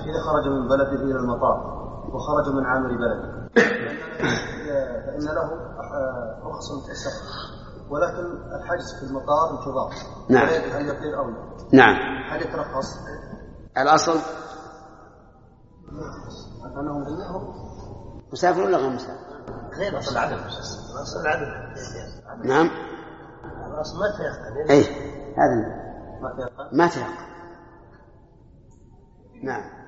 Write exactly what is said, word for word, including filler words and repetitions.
إذا خرج من بلده إلى المطار وخرج من عامل بلده فإن له رخصة السفر، ولكن الحجز في المطار انتظار. نعم. هل يطير أو لا؟ نعم. هل يترخص؟ الأصل أنه مسافر ولا غير مسافر؟ غير أصل العدم. أصل العدم. نعم. الأصل ما تيقن. أي هذا ما تيقن. ما تيقن. نعم.